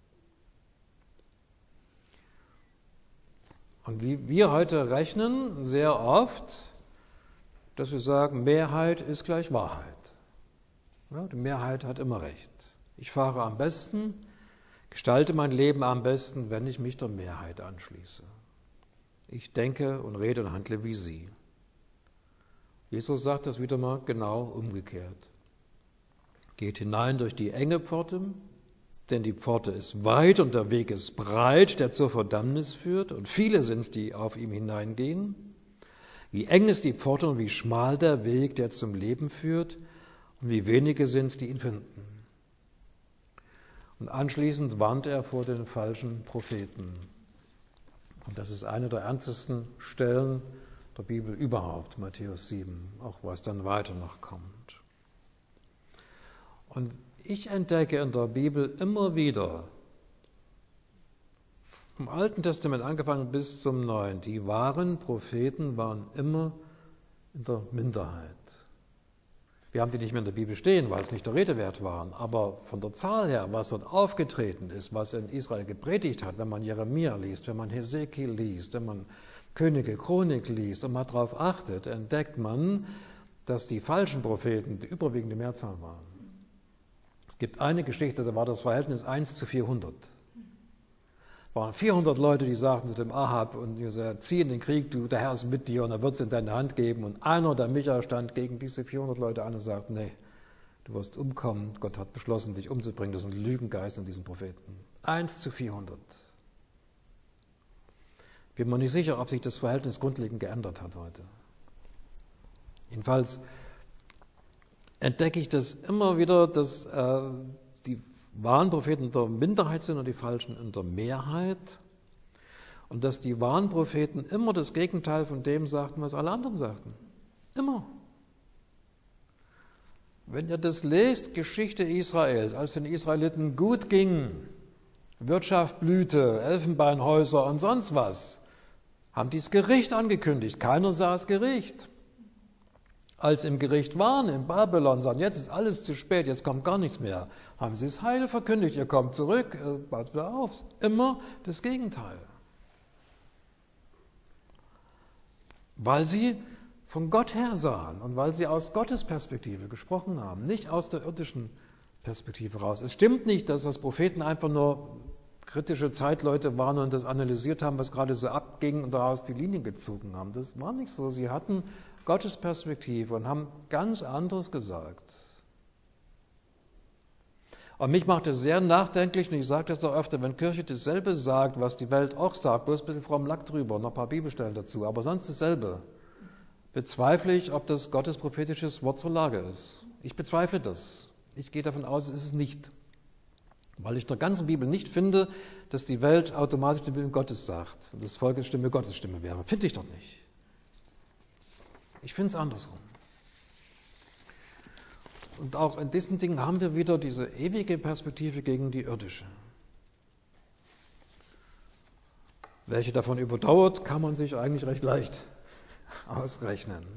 Und wie wir heute rechnen, sehr oft, dass wir sagen, Mehrheit ist gleich Wahrheit. Ja, die Mehrheit hat immer recht. Ich fahre am besten, gestalte mein Leben am besten, wenn ich mich der Mehrheit anschließe. Ich denke und rede und handle wie sie. Jesus sagt das wieder mal genau umgekehrt. Geht hinein durch die enge Pforte, denn die Pforte ist weit und der Weg ist breit, der zur Verdammnis führt, und viele sind, die auf ihm hineingehen. Wie eng ist die Pforte und wie schmal der Weg, der zum Leben führt, und wie wenige sind, die ihn finden. Und anschließend warnt er vor den falschen Propheten. Und das ist eine der ernstesten Stellen der Bibel überhaupt, Matthäus sieben, auch was dann weiter noch kommt. Und ich entdecke in der Bibel immer wieder, vom Alten Testament angefangen bis zum Neuen, die wahren Propheten waren immer in der Minderheit. Wir haben die nicht mehr in der Bibel stehen, weil es nicht der Rede wert waren, aber von der Zahl her, was dort aufgetreten ist, was in Israel gepredigt hat, wenn man Jeremia liest, wenn man Hesekiel liest, wenn man Könige Chronik liest und mal darauf achtet, entdeckt man, dass die falschen Propheten die überwiegende Mehrzahl waren. Es gibt eine Geschichte, da war das Verhältnis eins zu vierhundert. Es waren vierhundert Leute, die sagten zu dem Ahab und Josua, zieh in den Krieg, du, der Herr ist mit dir und er wird es in deine Hand geben. Und einer, der Micha, stand gegen diese vierhundert Leute an und sagt, nee, du wirst umkommen, Gott hat beschlossen, dich umzubringen. Das sind Lügengeist in diesen Propheten. eins zu vierhundert. Bin mir nicht sicher, ob sich das Verhältnis grundlegend geändert hat heute. Jedenfalls entdecke ich das immer wieder, dass äh, die wahren Propheten in der Minderheit sind und die Falschen in der Mehrheit. Und dass die wahren Propheten immer das Gegenteil von dem sagten, was alle anderen sagten. Immer. Wenn ihr das lest, Geschichte Israels, als den Israeliten gut ging, Wirtschaft blühte, Elfenbeinhäuser und sonst was, haben die das Gericht angekündigt. Keiner sah das Gericht. Als im Gericht waren, in Babylon, sagen, jetzt ist alles zu spät, jetzt kommt gar nichts mehr, haben sie das Heil verkündigt, ihr kommt zurück, baut wieder auf. Immer das Gegenteil. Weil sie von Gott her sahen und weil sie aus Gottes Perspektive gesprochen haben, nicht aus der irdischen Perspektive raus. Es stimmt nicht, dass das Propheten einfach nur kritische Zeitleute waren und das analysiert haben, was gerade so abging und daraus die Linie gezogen haben. Das war nicht so. Sie hatten Gottes Perspektive und haben ganz anderes gesagt. Und mich macht es sehr nachdenklich, und ich sage das doch öfter, wenn Kirche dasselbe sagt, was die Welt auch sagt, bloß ein bisschen fromm Lack drüber, noch ein paar Bibelstellen dazu, aber sonst dasselbe, bezweifle ich, ob das Gottes prophetisches Wort zur Lage ist. Ich bezweifle das. Ich gehe davon aus, es ist es nicht. Weil ich in der ganzen Bibel nicht finde, dass die Welt automatisch den Willen Gottes sagt und das Volkes Stimme Gottes Stimme wäre. Finde ich doch nicht. Ich finde es andersrum. Und auch in diesen Dingen haben wir wieder diese ewige Perspektive gegen die irdische. Welche davon überdauert, kann man sich eigentlich recht leicht ausrechnen.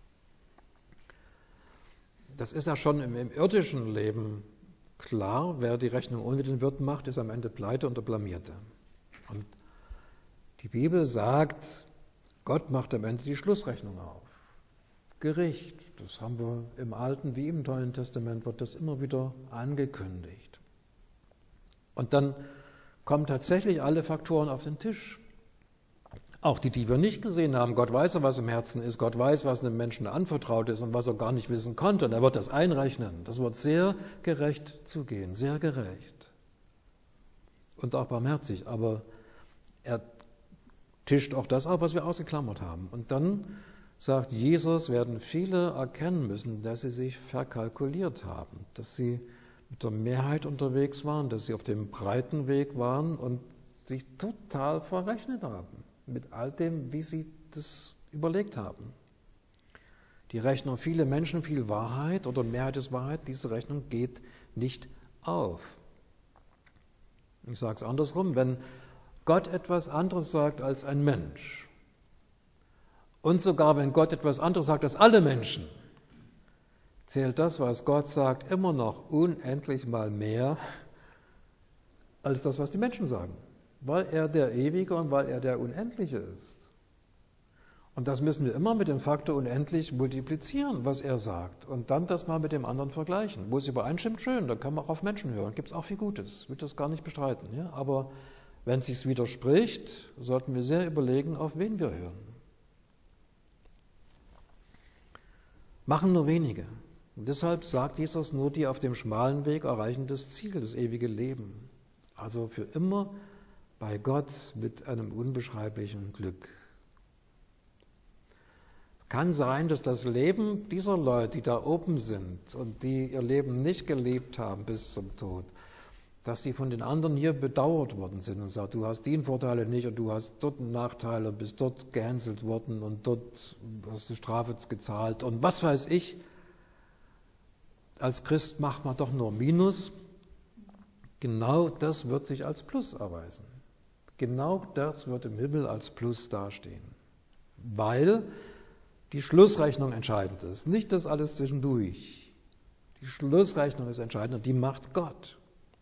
Das ist ja schon im, im irdischen Leben klar, wer die Rechnung ohne den Wirt macht, ist am Ende pleite und der Blamierte. Und die Bibel sagt, Gott macht am Ende die Schlussrechnung auf. Gericht, das haben wir im Alten wie im Neuen Testament, wird das immer wieder angekündigt. Und dann kommen tatsächlich alle Faktoren auf den Tisch. Auch die, die wir nicht gesehen haben. Gott weiß ja, was im Herzen ist. Gott weiß, was einem Menschen anvertraut ist und was er gar nicht wissen konnte. Und er wird das einrechnen. Das wird sehr gerecht zugehen, sehr gerecht. Und auch barmherzig. Aber er tischt auch das auf, was wir ausgeklammert haben. Und dann sagt Jesus, werden viele erkennen müssen, dass sie sich verkalkuliert haben, dass sie mit der Mehrheit unterwegs waren, dass sie auf dem breiten Weg waren und sich total verrechnet haben mit all dem, wie sie das überlegt haben. Die Rechnung, viele Menschen, viel Wahrheit oder Mehrheit ist Wahrheit, diese Rechnung geht nicht auf. Ich sage es andersrum, wenn Gott etwas anderes sagt als ein Mensch, und sogar wenn Gott etwas anderes sagt als alle Menschen, zählt das, was Gott sagt, immer noch unendlich mal mehr als das, was die Menschen sagen, weil er der Ewige und weil er der Unendliche ist. Und das müssen wir immer mit dem Faktor unendlich multiplizieren, was er sagt, und dann das mal mit dem anderen vergleichen. Wo es übereinstimmt, schön, dann kann man auch auf Menschen hören, gibt es auch viel Gutes, ich will das gar nicht bestreiten. Ja? Aber wenn es sich widerspricht, sollten wir sehr überlegen, auf wen wir hören. Machen nur wenige. Und deshalb sagt Jesus, nur die auf dem schmalen Weg erreichen das Ziel, das ewige Leben. Also für immer bei Gott mit einem unbeschreiblichen Glück. Es kann sein, dass das Leben dieser Leute, die da oben sind und die ihr Leben nicht gelebt haben bis zum Tod, dass sie von den anderen hier bedauert worden sind und sagt, du hast den Vorteil nicht und du hast dort einen Nachteil und bist dort gehänselt worden und dort hast du Strafe gezahlt und was weiß ich. Als Christ macht man doch nur Minus. Genau das wird sich als Plus erweisen. Genau das wird im Himmel als Plus dastehen. Weil die Schlussrechnung entscheidend ist. Nicht das alles zwischendurch. Die Schlussrechnung ist entscheidend und die macht Gott.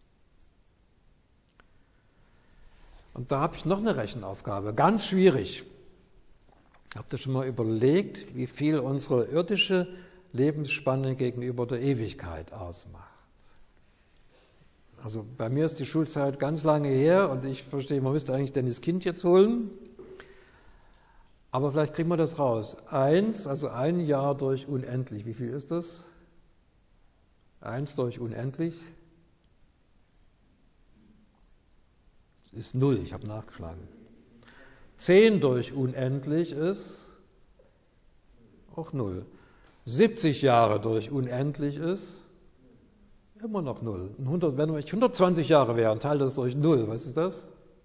Und da habe ich noch eine Rechenaufgabe, ganz schwierig. Habt ihr schon mal überlegt, wie viel unsere irdische Lebensspanne gegenüber der Ewigkeit ausmacht? Also bei mir ist die Schulzeit ganz lange her und ich verstehe, man müsste eigentlich Dennis Kind jetzt holen. Aber vielleicht kriegen wir das raus. Eins, also ein Jahr durch unendlich. Wie viel ist das? Eins durch unendlich ist null, ich habe nachgeschlagen. Zehn durch unendlich ist auch null. siebzig Jahre durch unendlich ist immer noch null. hundert, wenn ich hundertzwanzig Jahre wäre und teile das durch null, was ist das?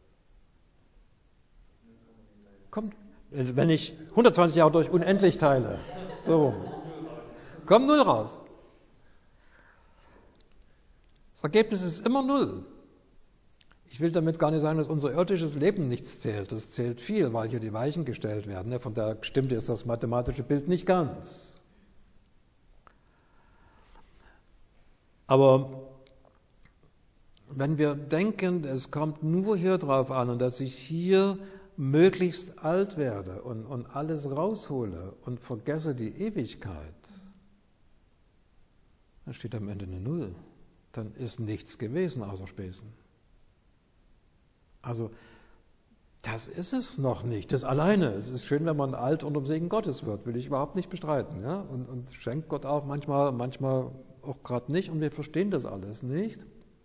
Kommt, wenn ich hundertzwanzig Jahre durch unendlich teile, so, kommt null raus. Das Ergebnis ist immer null. Ich will damit gar nicht sagen, dass unser irdisches Leben nichts zählt. Das zählt viel, weil hier die Weichen gestellt werden. Von daher stimmt jetzt das mathematische Bild nicht ganz. Aber wenn wir denken, es kommt nur hier drauf an und dass ich hier möglichst alt werde und, und alles raushole und vergesse die Ewigkeit, dann steht am Ende eine Null. Dann ist nichts gewesen außer Späßen. Also, das ist es noch nicht, das alleine. Es ist schön, wenn man alt unter dem Segen Gottes wird, will ich überhaupt nicht bestreiten. Ja? Und, und schenkt Gott auch manchmal, manchmal auch gerade nicht und wir verstehen das alles nicht.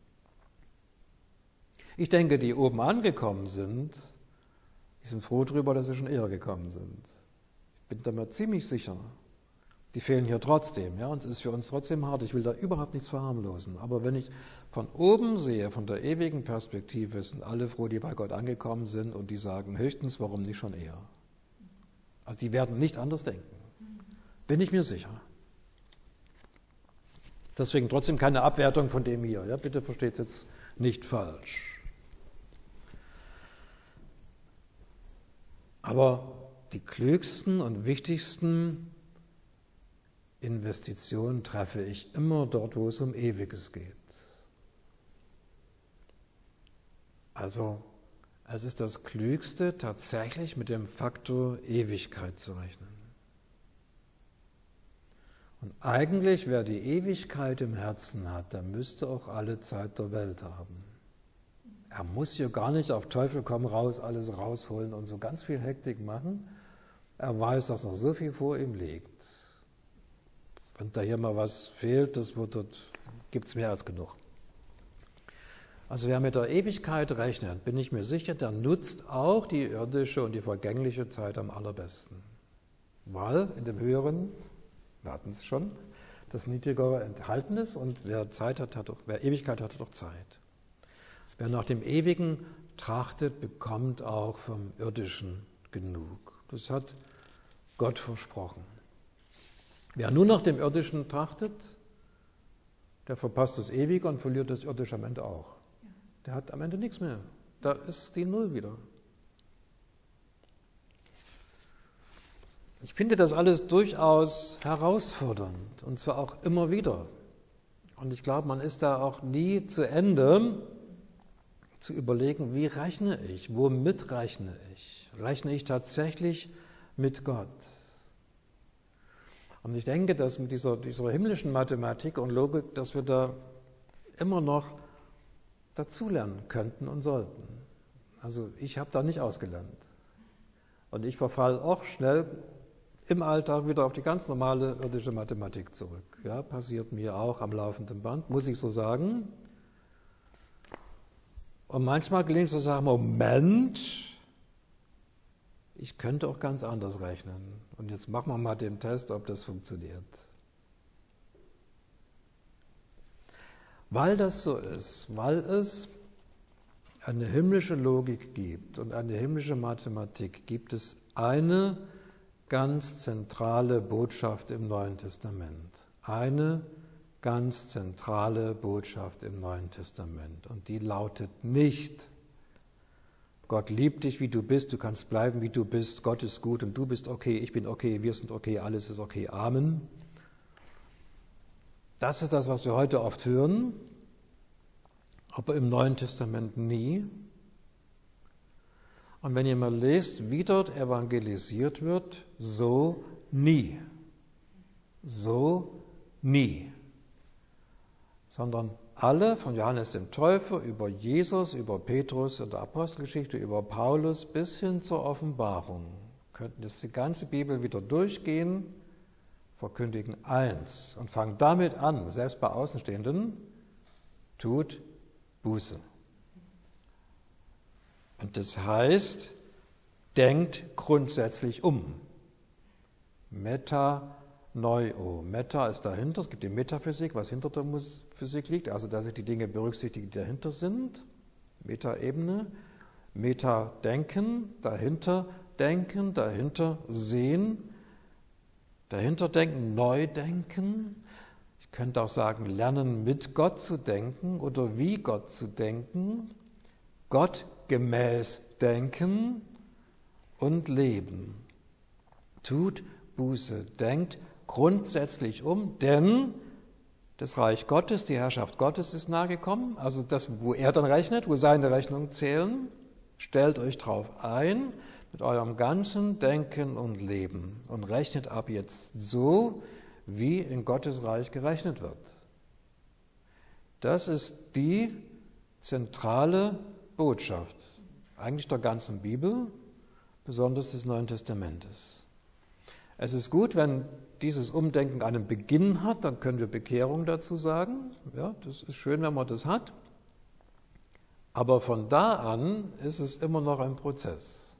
Ich denke, die oben angekommen sind, die sind froh darüber, dass sie schon eher gekommen sind. Ich bin da mir ziemlich sicher. Die fehlen hier trotzdem, ja, und es ist für uns trotzdem hart. Ich will da überhaupt nichts verharmlosen. Aber wenn ich von oben sehe, von der ewigen Perspektive, sind alle froh, die bei Gott angekommen sind und die sagen höchstens, warum nicht schon eher? Also die werden nicht anders denken. Bin ich mir sicher. Deswegen trotzdem keine Abwertung von dem hier. Ja? Bitte versteht es jetzt nicht falsch. Aber die klügsten und wichtigsten Investitionen treffe ich immer dort, wo es um Ewiges geht. Also es ist das Klügste, tatsächlich mit dem Faktor Ewigkeit zu rechnen. Und eigentlich, wer die Ewigkeit im Herzen hat, der müsste auch alle Zeit der Welt haben. Er muss hier gar nicht auf Teufel komm raus alles rausholen und so ganz viel Hektik machen. Er weiß, dass noch so viel vor ihm liegt. Wenn da hier mal was fehlt, das wird dort, gibt es mehr als genug. Also wer mit der Ewigkeit rechnet, bin ich mir sicher, der nutzt auch die irdische und die vergängliche Zeit am allerbesten. Weil in dem Höheren, wir hatten es schon, das Niedrigere enthalten ist und wer Zeit hat, hat auch, wer Ewigkeit hat, hat auch Zeit. Wer nach dem Ewigen trachtet, bekommt auch vom Irdischen genug. Das hat Gott versprochen. Wer nur nach dem Irdischen trachtet, der verpasst das Ewige und verliert das Irdische am Ende auch. Der hat am Ende nichts mehr. Da ist die Null wieder. Ich finde das alles durchaus herausfordernd und zwar auch immer wieder. Und ich glaube, man ist da auch nie zu Ende zu überlegen, wie rechne ich, womit rechne ich? Rechne ich tatsächlich mit Gott? Und ich denke, dass mit dieser, dieser himmlischen Mathematik und Logik, dass wir da immer noch dazulernen könnten und sollten. Also ich habe da nicht ausgelernt. Und ich verfalle auch schnell im Alltag wieder auf die ganz normale irdische Mathematik zurück. Ja, passiert mir auch am laufenden Band, muss ich so sagen. Und manchmal gelingt es zu sagen, Moment, ich könnte auch ganz anders rechnen. Und jetzt machen wir mal den Test, ob das funktioniert. Weil das so ist, weil es eine himmlische Logik gibt und eine himmlische Mathematik, gibt es eine ganz zentrale Botschaft im Neuen Testament. Eine ganz zentrale Botschaft im Neuen Testament. Und die lautet nicht, Gott liebt dich, wie du bist, du kannst bleiben, wie du bist, Gott ist gut und du bist okay, ich bin okay, wir sind okay, alles ist okay, Amen. Das ist das, was wir heute oft hören, aber im Neuen Testament nie. Und wenn ihr mal lest, wie dort evangelisiert wird, so nie. So nie. Sondern alle, von Johannes dem Täufer über Jesus, über Petrus in der Apostelgeschichte, über Paulus bis hin zur Offenbarung, könnten jetzt die ganze Bibel wieder durchgehen, verkündigen eins und fangen damit an, selbst bei Außenstehenden, tut Buße. Und das heißt, denkt grundsätzlich um. Metanoio. Meta ist dahinter, es gibt die Metaphysik, was hinter der Physik liegt, also dass ich die Dinge berücksichtige, die dahinter sind. Metaebene. Meta-Denken, dahinter denken, dahinter sehen, dahinter denken, neu denken. Ich könnte auch sagen, lernen mit Gott zu denken oder wie Gott zu denken, gottgemäß denken und leben. Tut Buße, denkt grundsätzlich um, denn das Reich Gottes, die Herrschaft Gottes ist nahe gekommen, also das, wo er dann rechnet, wo seine Rechnungen zählen, stellt euch drauf ein mit eurem ganzen Denken und Leben und rechnet ab jetzt so, wie in Gottes Reich gerechnet wird. Das ist die zentrale Botschaft, eigentlich der ganzen Bibel, besonders des Neuen Testamentes. Es ist gut, wenn dieses Umdenken einen Beginn hat, dann können wir Bekehrung dazu sagen. Ja, das ist schön, wenn man das hat. Aber von da an ist es immer noch ein Prozess.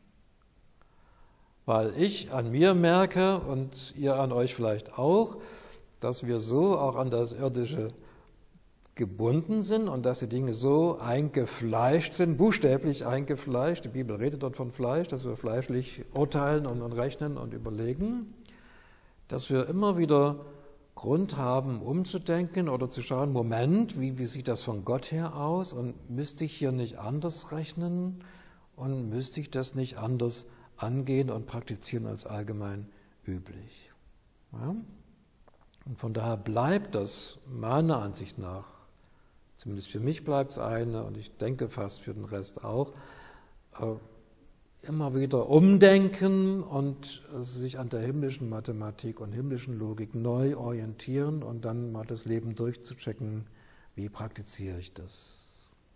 Weil ich an mir merke und ihr an euch vielleicht auch, dass wir so auch an das Irdische gebunden sind und dass die Dinge so eingefleischt sind, buchstäblich eingefleischt. Die Bibel redet dort von Fleisch, dass wir fleischlich urteilen und, und rechnen und überlegen, dass wir immer wieder Grund haben, umzudenken oder zu schauen, Moment, wie, wie sieht das von Gott her aus und müsste ich hier nicht anders rechnen und müsste ich das nicht anders angehen und praktizieren als allgemein üblich. Ja? Und von daher bleibt das meiner Ansicht nach, zumindest für mich bleibt es eine und ich denke fast für den Rest auch, immer wieder umdenken und sich an der himmlischen Mathematik und himmlischen Logik neu orientieren und dann mal das Leben durchzuchecken, wie praktiziere ich das.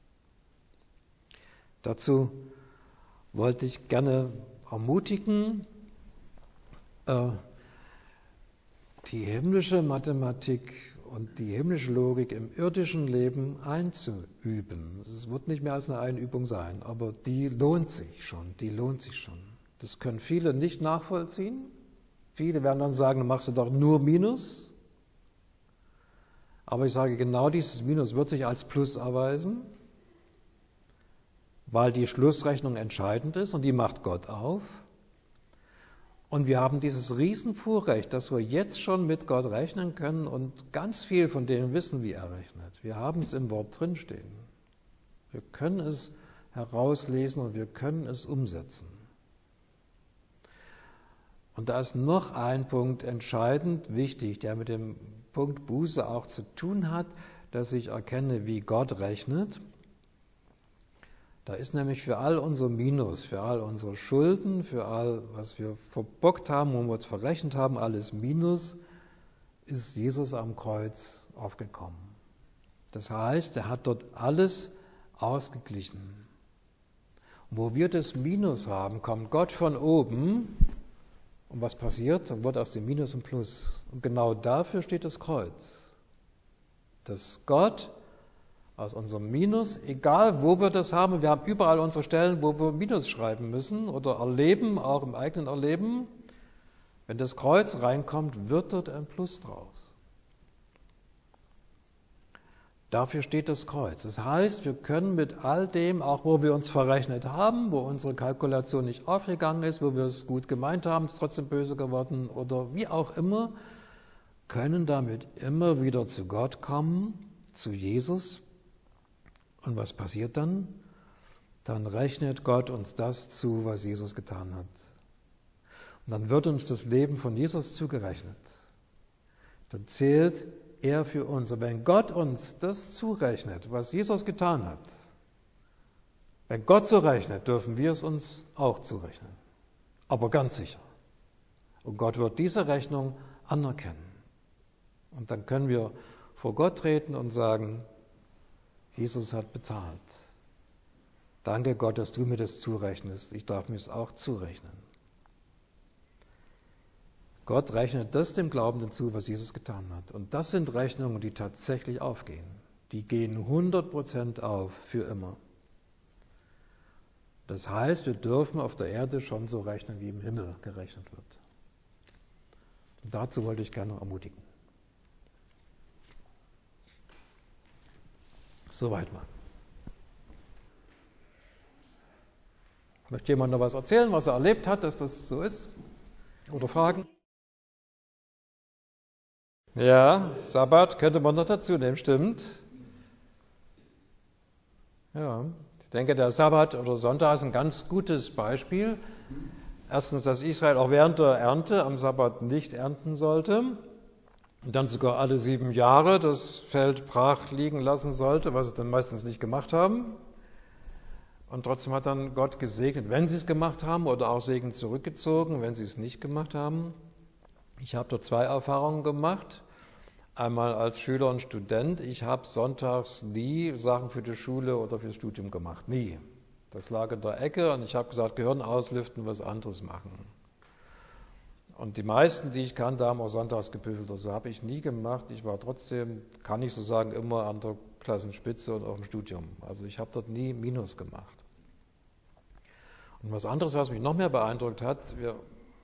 Dazu wollte ich gerne ermutigen, die himmlische Mathematik und die himmlische Logik im irdischen Leben einzuüben. Es wird nicht mehr als eine Einübung sein, aber die lohnt sich schon, die lohnt sich schon. Das können viele nicht nachvollziehen. Viele werden dann sagen, du machst du doch nur Minus. Aber ich sage, genau dieses Minus wird sich als Plus erweisen, weil die Schlussrechnung entscheidend ist und die macht Gott auf. Und wir haben dieses Riesenvorrecht, dass wir jetzt schon mit Gott rechnen können und ganz viel von dem wissen, wie er rechnet. Wir haben es im Wort drinstehen. Wir können es herauslesen und wir können es umsetzen. Und da ist noch ein Punkt entscheidend wichtig, der mit dem Punkt Buße auch zu tun hat, dass ich erkenne, wie Gott rechnet. Da ist nämlich für all unser Minus, für all unsere Schulden, für all, was wir verbockt haben, wo wir uns verrechnet haben, alles Minus, ist Jesus am Kreuz aufgekommen. Das heißt, er hat dort alles ausgeglichen. Und wo wir das Minus haben, kommt Gott von oben und was passiert? Dann wird aus dem Minus ein Plus. Und genau dafür steht das Kreuz. Dass Gott aus unserem Minus, egal wo wir das haben, wir haben überall unsere Stellen, wo wir Minus schreiben müssen oder erleben, auch im eigenen Erleben. Wenn das Kreuz reinkommt, wird dort ein Plus draus. Dafür steht das Kreuz. Das heißt, wir können mit all dem, auch wo wir uns verrechnet haben, wo unsere Kalkulation nicht aufgegangen ist, wo wir es gut gemeint haben, es ist trotzdem böse geworden oder wie auch immer, können damit immer wieder zu Gott kommen, zu Jesus. Und was passiert dann? Dann rechnet Gott uns das zu, was Jesus getan hat. Und dann wird uns das Leben von Jesus zugerechnet. Dann zählt er für uns. Und wenn Gott uns das zurechnet, was Jesus getan hat, wenn Gott so rechnet, dürfen wir es uns auch zurechnen. Aber ganz sicher. Und Gott wird diese Rechnung anerkennen. Und dann können wir vor Gott treten und sagen, Jesus hat bezahlt. Danke Gott, dass du mir das zurechnest. Ich darf mir es auch zurechnen. Gott rechnet das dem Glaubenden zu, was Jesus getan hat. Und das sind Rechnungen, die tatsächlich aufgehen. Die gehen hundert Prozent auf, für immer. Das heißt, wir dürfen auf der Erde schon so rechnen, wie im Himmel gerechnet wird. Und dazu wollte ich gerne ermutigen. Soweit mal. Möchte jemand noch was erzählen, was er erlebt hat, dass das so ist? Oder Fragen? Ja, Sabbat könnte man noch dazu nehmen, stimmt. Ja, ich denke, der Sabbat oder Sonntag ist ein ganz gutes Beispiel. Erstens, dass Israel auch während der Ernte am Sabbat nicht ernten sollte. Und dann sogar alle sieben Jahre das Feld brach liegen lassen sollte, was sie dann meistens nicht gemacht haben. Und trotzdem hat dann Gott gesegnet, wenn sie es gemacht haben, oder auch Segen zurückgezogen, wenn sie es nicht gemacht haben. Ich habe dort zwei Erfahrungen gemacht. Einmal als Schüler und Student. Ich habe sonntags nie Sachen für die Schule oder fürs Studium gemacht. Nie. Das lag in der Ecke und ich habe gesagt, Gehirn auslüften, was anderes machen. Und die meisten, die ich kannte, haben auch sonntags gebüffelt. Also habe ich nie gemacht. Ich war trotzdem, kann ich so sagen, immer an der Klassenspitze und auch im Studium. Also ich habe dort nie Minus gemacht. Und was anderes, was mich noch mehr beeindruckt hat, wir,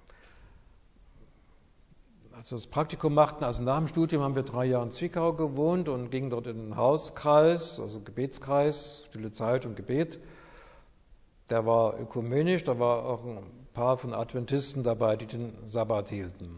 als wir das Praktikum machten, also nach dem Studium haben wir drei Jahre in Zwickau gewohnt und gingen dort in den Hauskreis, also Gebetskreis, Stille Zeit und Gebet. Der war ökumenisch, da war auch ein paar von Adventisten dabei, die den Sabbat hielten.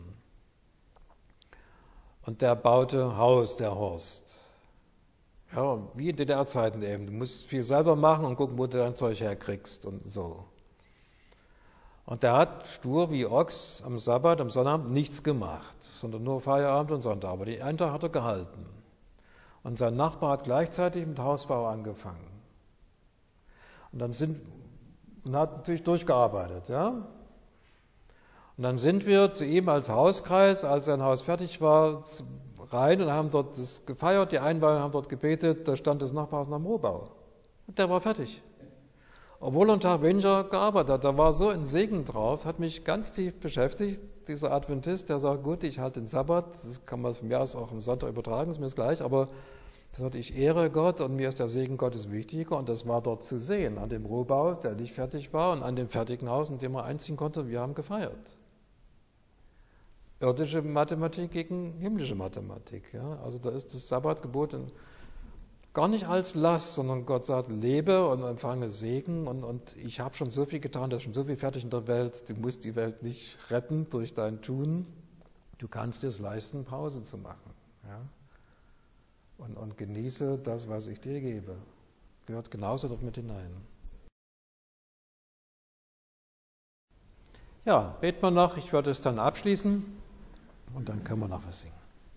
Und der baute Haus, der Horst. Ja, wie in D D R-Zeiten eben. Du musst viel selber machen und gucken, wo du dein Zeug herkriegst und so. Und der hat stur wie Ochs am Sabbat, am Sonnabend nichts gemacht, sondern nur Feierabend und Sonntag. Aber den einen Tag hat er gehalten. Und sein Nachbar hat gleichzeitig mit Hausbau angefangen. Und dann sind, und hat natürlich durchgearbeitet, ja. Und dann sind wir zu ihm als Hauskreis, als sein Haus fertig war, rein und haben dort das gefeiert, die Einweihung, haben dort gebetet, da stand das Nachbarhaus nach dem Rohbau. Und der war fertig. Obwohl er einen Tag weniger gearbeitet hat, da war so ein Segen drauf, das hat mich ganz tief beschäftigt, dieser Adventist, der sagt, gut, ich halte den Sabbat, das kann man von mir aus auch am Sonntag übertragen, ist mir das gleich, aber er sagt, ich ehre Gott und mir ist der Segen Gottes wichtiger und das war dort zu sehen, an dem Rohbau, der nicht fertig war und an dem fertigen Haus, in dem er einziehen konnte, wir haben gefeiert. Irdische Mathematik gegen himmlische Mathematik. Ja? Also da ist das Sabbatgebot gar nicht als Last, sondern Gott sagt, lebe und empfange Segen und, und ich habe schon so viel getan, da ist schon so viel fertig in der Welt, du musst die Welt nicht retten durch dein Tun, du kannst dir es leisten, Pause zu machen. Ja? Und, und genieße das, was ich dir gebe. Gehört genauso dort mit hinein. Ja, beten wir noch, ich werde es dann abschließen und dann können wir noch was singen.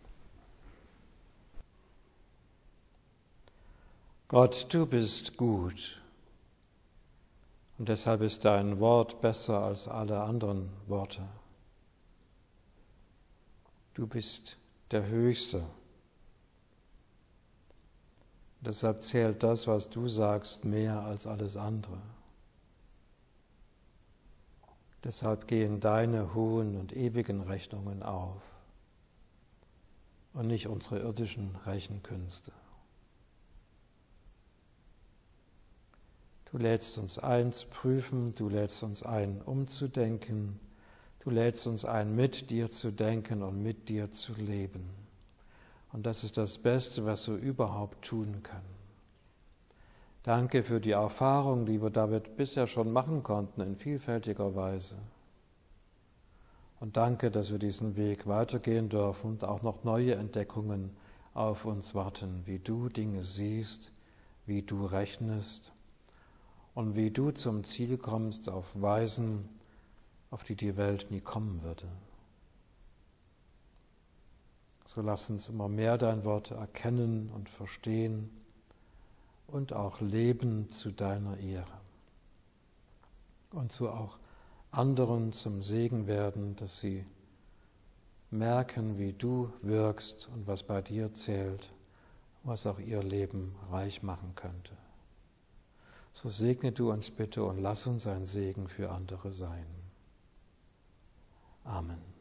Gott, du bist gut und deshalb ist dein Wort besser als alle anderen Worte. Du bist der Höchste. Deshalb zählt das, was du sagst, mehr als alles andere. Deshalb gehen deine hohen und ewigen Rechnungen auf und nicht unsere irdischen Rechenkünste. Du lädst uns ein zu prüfen, du lädst uns ein umzudenken, du lädst uns ein mit dir zu denken und mit dir zu leben. Und das ist das Beste, was wir überhaupt tun können. Danke für die Erfahrung, die wir damit bisher schon machen konnten, in vielfältiger Weise. Und danke, dass wir diesen Weg weitergehen dürfen und auch noch neue Entdeckungen auf uns warten, wie du Dinge siehst, wie du rechnest und wie du zum Ziel kommst auf Weisen, auf die die Welt nie kommen würde. So lass uns immer mehr dein Wort erkennen und verstehen und auch leben zu deiner Ehre. Und so auch anderen zum Segen werden, dass sie merken, wie du wirkst und was bei dir zählt, was auch ihr Leben reich machen könnte. So segne du uns bitte und lass uns ein Segen für andere sein. Amen.